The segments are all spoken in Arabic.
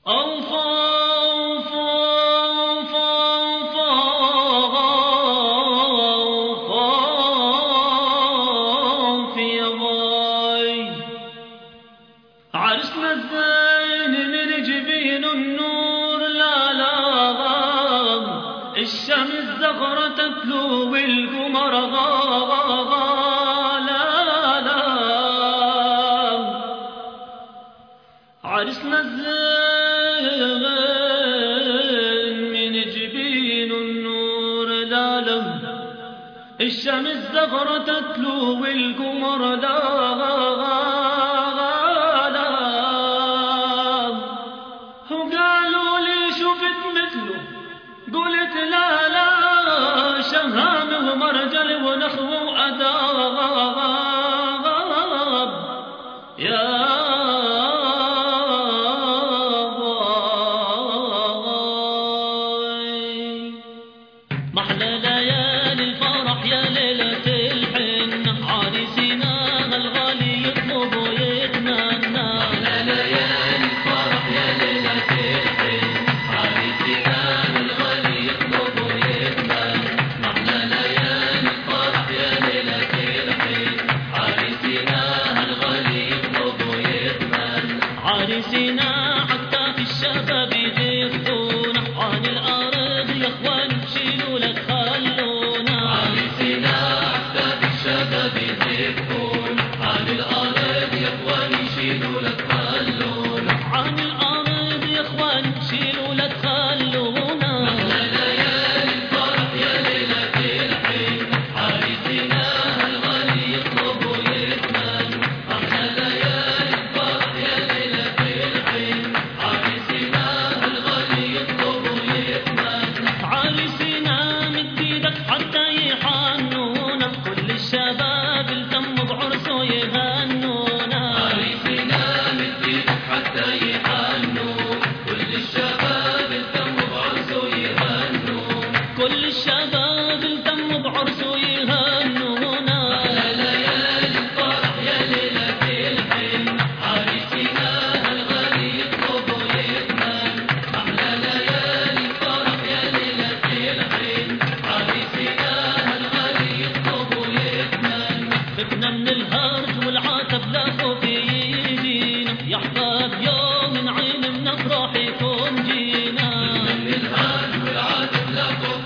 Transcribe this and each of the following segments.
عرسنا الزين من جبين النور، لا لا الشمس زغرة تتلو والقمر لا لا. عرسنا الزين من جبين النور، لا لا الشمس زغرة تتلو والقمر لا. قلت لا لا شهامه ومرجل ونخو وأداب يا باي. محلى ليالي الفرح يا ليلة الحنة، عريسنا الغالي يطلب ويتمنى. محلى ليالي الفرح يا ليلة الحنة، عريسنا عريسنا حتى في الشباب يغيظونا، عن الأرض يا اخوان شيلوا لك خلونا. عريسنا حتى في الشباب يغيظونا، عن الأرض يا اخوان شيلوا لك خلونا. عن الأرض يا اخوان شيلوا لك خلونا. محلى ليالي الفرح يا ليلة الحين، عريسنا الغالي يطلب ويتمنى. محلى ليالي الفرح يا ليلة الحين، عريسنا الغالي يطلب ويتمنى. عريسنا مد ايدك حتى يحنونا، كل الشباب التموا بعرسه يهنونا. عريسنا مد ايدك حتى يحنونا، كل الشباب التموا بعرسه يهنونا. كل الشباب التموا بعرسه يهنونا. محلى ليالي الفرح يا ليلة الحين، عريسنا الغالي يطلب ويتمنى. محلى ليالي الفرح يا ليلة الحين، عريسنا الغالي يطلب ويتمنى. خفنا من الهرج والعتب لا خوف يجينا، يا احباب يوم نعين من افراحكم جينا. خفنا من الهرج والعتب لا خوف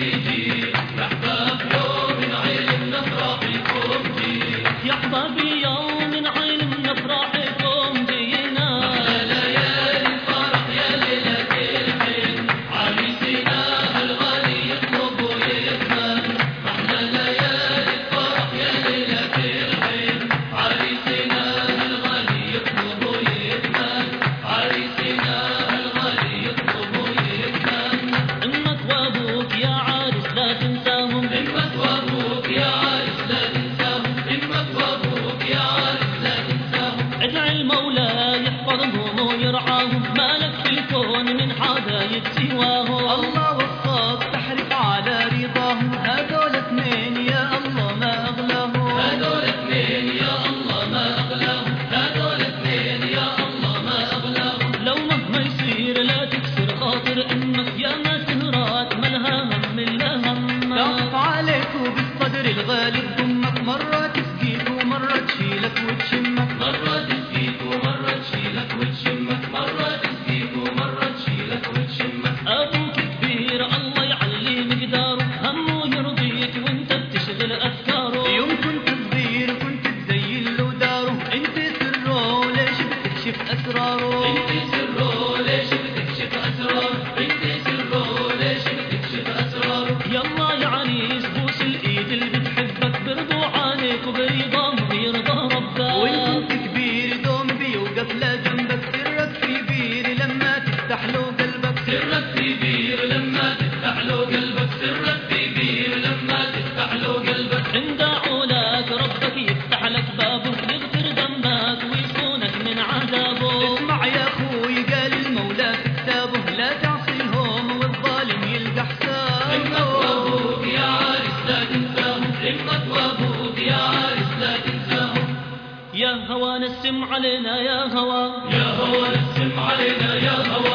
يجينا، يا احباب يوم نعين من افراحكم جينا. يا احباب يوم نعين من افراحكم جينا. محلى ليالي الفرح يا ليلة الحين، عريسنا الغالي يطلب ويتمنى. محلى ليالي الفرح يا ليلة الحين، عريسنا الغالي يطلب ويتمنى. عريسنا الغالي يطلب ويتمنى. امك وابوك يا عارس لا تنساهم، امك وابوك يا عارس لا تنساهم. امك وابوك يا عارس لا تنساهم. ادعي المولى يحفظهم ويرعاهم، مالك في الكون من حدايد سواهم. الله وفقك تحرق على رضاهم، هذول اثنين يا الله ما اغلاهم. هذول اثنين يا الله ما اغلاهم. هذول اثنين يا الله ما اغلاهم. لو مهما يصير لا تكسر خاطر امك، يا ما سهرات ملها هم الا همك. تعطف عليك وبالصدر الغالي تضمك، مرة تسقيك ومرة تشيلك وتشمك. مرة تسقيك ومرة تشيلك وتشمك. مرة تسقيك ومرة تشيلك وتشمك. ابوك كبير الله يعلي مقداره، همه يرضيك وانت بتشغل افكاره. يوم كنت صغير كنت تزين له داره، انت سره ليش بتكشف اسراره. انت سره ليش بتكشف اسراره. انت سره ليش بتكشف اسراره. يلا يا عريس بوس الايد اللي بتحبك، برضو عليك وبرضاهم يرضى ربك. وانت كبير دوم بيوقف لجنبك، سرك في بير لما تفتح له قلبك. سرك في بير لما تفتح له قلبك. سرك في بير لما تفتح له قلبك. عند علاك ربك يفتح لك بابه، يغفر ذنبك ويصونك من عذابه. اسمع يا اخوي قال المولى في كتابه، لا تعصيهم والظالم يلقى حسابه. امك وابوك يا عارس لا تنساهم. امك وابوك يا عارس لا تنساهم. يا هوى نسم علينا يا هوى، يا هوى نسم علينا يا هوى.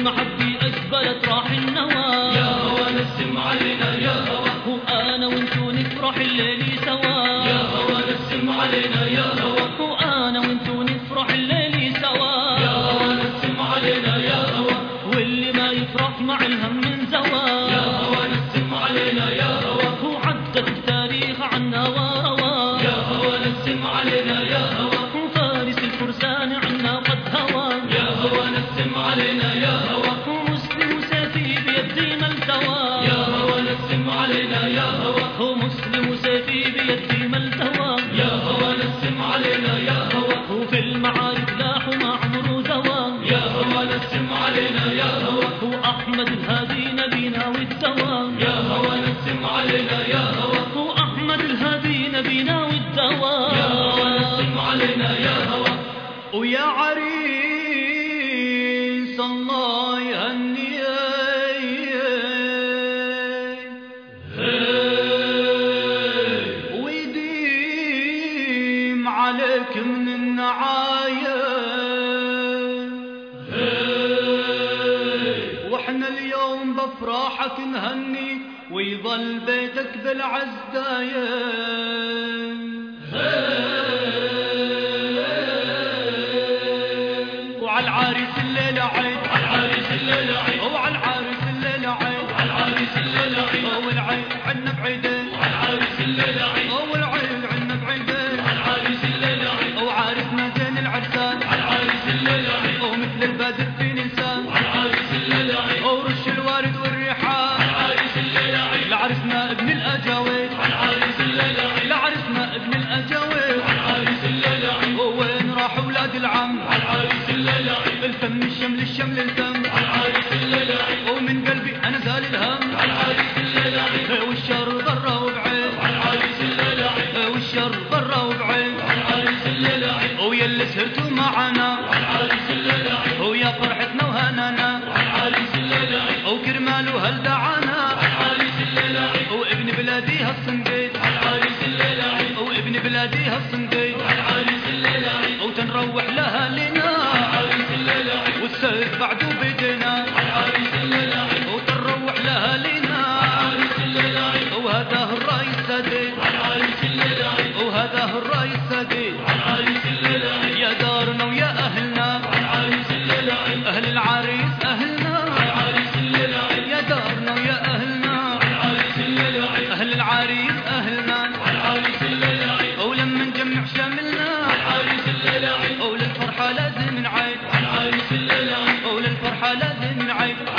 والمحبة أقبلت راح النوى. يا هوى نسم علينا يا هوى، وأنا وانتو نفرح الليل سوا. يا هوى نسم علينا يا هوى، وأنا وانتو نفرح الليل سوا. يا هوى نسم علينا يا هوى، واللي ما يفرح مع الهم من زوا. يا هوى نسم علينا يا هوى، وعدت التاريخ عنا وروا. يا هوى نسم علينا يا هوى، وفارس الفرسان عنا قد هوى. يا هوى نسم علينا يا هوى، ومسلم سيفي بيدي ما التوى. يا هوى نسم علينا يا هوى، ومسلم سيفي بيدي ما التوى. يا هوى نسم علينا يا هوى، وفي المعارك لاحوا مع عمرو زوا. يا هوى نسم علينا يا هوى، وأحمد الهادي نبينا والدوا. يا هوى نسم علينا يا هوى، وأحمد الهادي نبينا والدوا. يا هوى نسم علينا يا هوى. ويا عريس الله يهنيك ويديم عليك من النعايم. واحنا اليوم بفراحك نهنيك ويظل بيتك بالعز دايم. وعلى العريس الليلة عيد، على العريس الليلة عيد، وعلى العريس الليلة عيد، على العريس الليلة عيد، والعيد عنا بعيدين، على العريس الليلة عيد، والعيد عنا بعيدين. على العريس الليلة عيد، وعارسنا زين العرسان، على العريس الليلة عيد، ومثل البدر في نسان. على العريس الليلة عيد، ورش الوارد والريحان. على العريس الليلة عيد، لعرسنا ابن الأجاويد، على العريس الليلة عيد، لعرسنا ابن الأجاويد. على العريس الليلة عيد، وين راح ولاد العم؟ على العريس الليلة عيد، الفم الشمل الشمل الفم. على العريس الليلة عيد، ومن قلبي أنا زال الهم. على العريس الليلة عيد، والشر برا وبعيد، على العريس الليلة عيد، والشر برا وبعيد. على العريس الليلة عيد، ويا اللي سهرتوا معنا، على العريس الليلة عيد، ويا فرحتنا وهنانا. على العريس الليلة عيد، وكرمال وهل دعانا. على العريس الليلة عيد، وابن بلادي هالصنديد، على العريس الليلة عيد، وابن بلادي هالصنديد. على العريس الليلة عيد، وتنروح لأهالينا، على العريس الليلة عيد، والسيف بعده بيدنا. على العريس الليلة عيد، وتنروح لأهالينا، على العريس الليلة عيد، وهذا الرئيس سديد، على العريس الليلة عيد، وهذا الرئيس سديد. على العريس الليلة عيد، يا دارنا ويا أهلنا، على العريس الليلة عيد، أهل العريس أهلنا. على العريس الليلة عيد، يا دارنا ويا أهلنا، على العريس الليلة عيد، أهل العريس أهلنا. على العريس الليلة عيد، ولما نجمع شاملنا، على العريس الليلة عيد، وللفرحة لازم نعيد، على العريس الليلة عيد، وللفرحة لازم نعيد.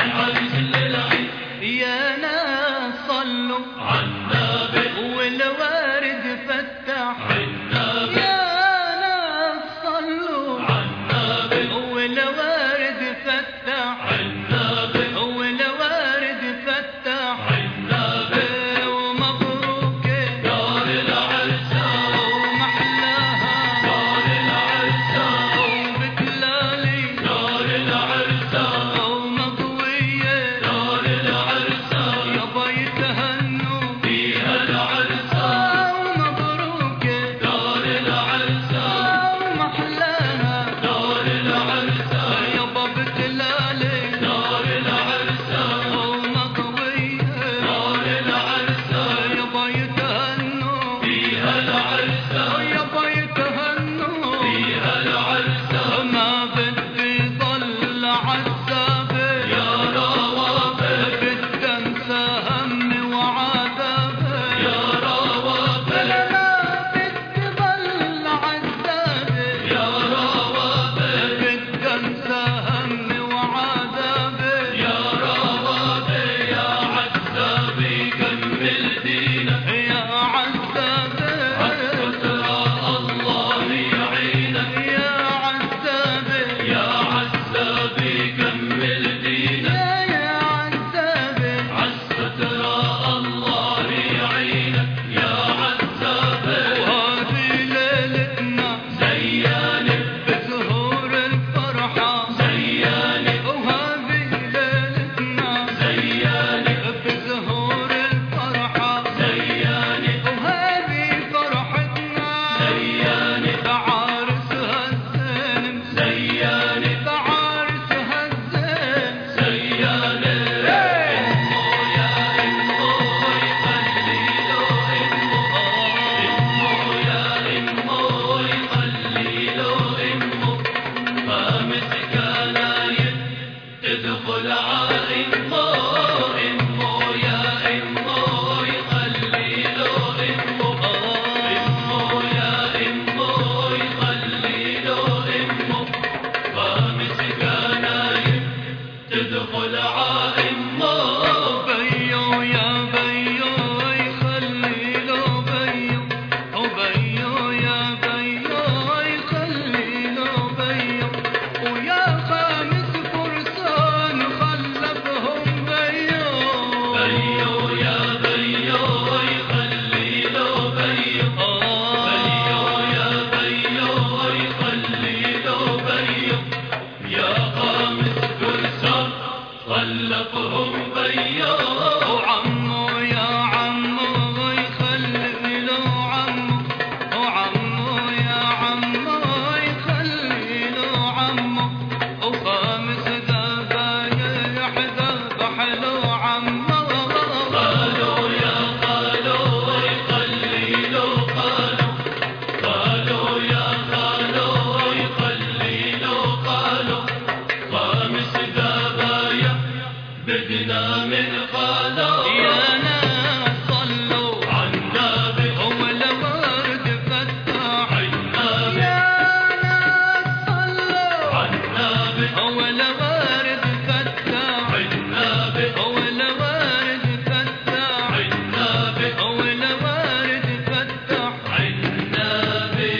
تدخل عائمه امه يا امه يخلي له امه امه يا امه يخلي له امه خامس كنايم تدخل عائمه بيو يا بيو يخلي له بيو وبيو يا بيو يخلي له بيو ويا خامس فرسان خلفهم بيو بيو يا بيو يخلي له بيو بيو يا بيو يخلي له بيو يا خامس فرسان خلفهم بيو وعمو يا عمو يخلي له عمو وعمو يا عمو يخلي له عمو وخامس ذبايح ذبح له عمو قالوا يا قالوا يخلي له قالوا قالوا يا قالوا يخلي له قالوا خامس ذبايح بدنا من قالوا يا ناس صلوا عن نبي ولا ورد فتاح النبي يا ناس صلوا عن نبي ولا ورد فتاح النبي ولا ورد فتاح النبي ولا ورد فتاح النبي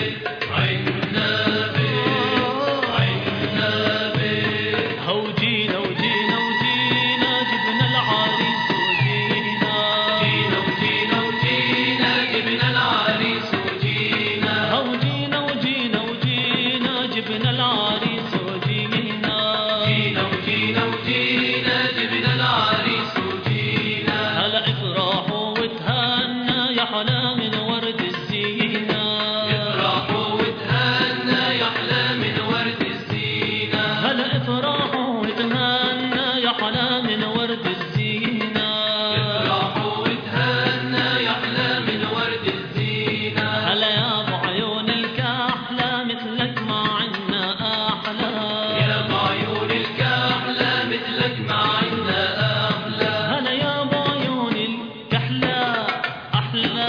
النبي النبي وجينا وجينا وجينا جبنا العريس وجينا جينا وجينا وجينا جبنا العريس وجينا وجينا وجينا وجينا جبنا العريس وجينا جينا وجينا وجينا جبنا العريس وجينا هلا افرحوا وتهنى يا حلا من ورد الزينة افرحوا وتهنى يا احلى من ورد الزينة هلا افرحوا وتهنى يا حلا من ورد الزينة افرحوا وتهنى يا احلى من ورد الزينة هلا يا ابو عيون الكحلة مثلك ما عنا احلى يا بعيون الكحلة مثلك ما عنا أحلى هلا يا ابو عيون الكحلة احلى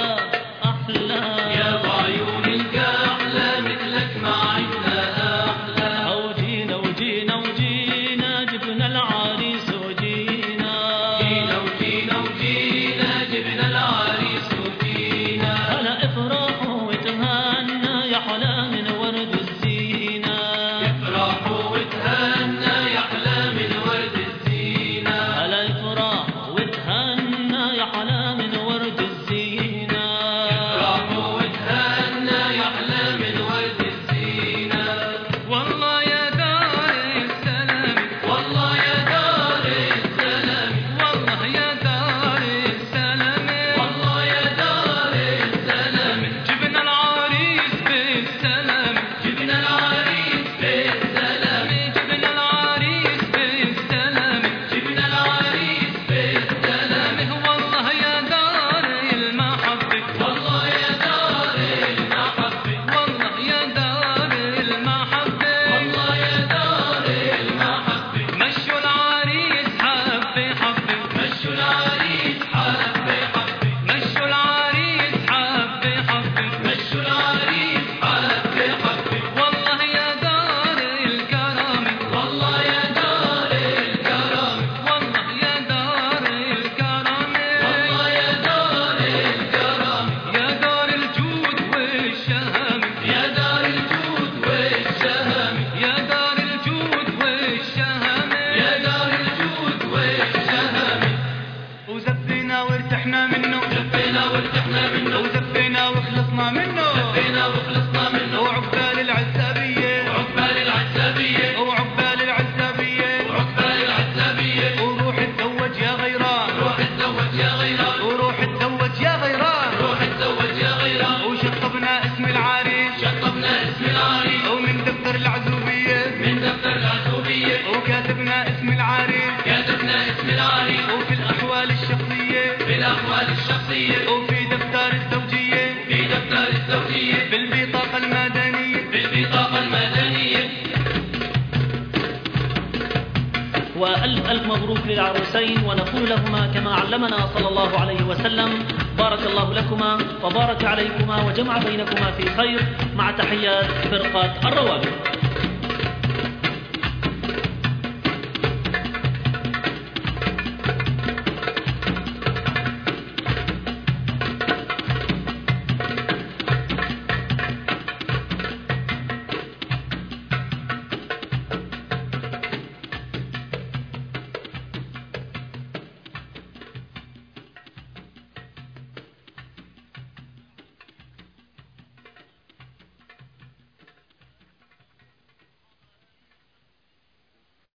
احلى يا بعيون الكحلة مثلك ما عنا أحلى وجينا وجينا وجينا جبنا العريس وجينا جينا وجينا وجينا جبنا العريس وجينا هلا افرحوا وتهنى يا حلا من ورد الزينة افرحوا وتهنى يا أحلى من ورد الزينة هلا افرح وتهنى يا حلا من ورد الزينة افرحوا وتهنى يا أحلى من ورد الزينة والله يا دار السلام والله يا دار السلام والله يا دار السلام والله يا دار السلام جبنا العريس بالسلام جبنا العريس بالسلام جبنا العريس بالسلام جبنا العريس بالسلام والله يا دار المحبة والله يا دار المحبة والله يا دار المحبة والله يا دار المحبة مشوا العريس حبة حبة مشوا العريس حبة حبة مشوا العريس حبة حبة مشوا العريس حبة حبة والله يا دار الكرامة والله يا دار الكرامة والله يا دار الكرامة والله يا دار الكرامة يا دار الجود والشهامة يا دار الجود والشهامة يا دار الجود والشهامة يا دار الجود والشهامة وزفينا وارتحنا منه زفينا وارتحنا منه وزفينا وخلصنا منه زفينا وخلصنا منه وعقبال العزابية وعقبال العزابية وعقبال العزابية وعقبال العزابية وروح اتزوج يا غيران روح اتزوج يا غيران وروح اتزوج يا غيران روح اتزوج يا غيران وشطبنا اسم العريس شطبنا اسم العريس ومن دفتر العزوبية من دفتر العزوبية وكاتبنا اسم العريس كاتبنا اسم العريس وفي الأحوال الشخصية في الأحوال الشخصية وفي دفتر الزوجية في دفتر الزوجية بالبطاقة المدنية بالبطاقة المدنية وألف ألف مبروك للعروسين، ونقول لهما كما علمنا صلى الله عليه وسلم: بارك الله لكما وبارك عليكما وجمع بينكما في خير، مع تحيات فرقة الروابط.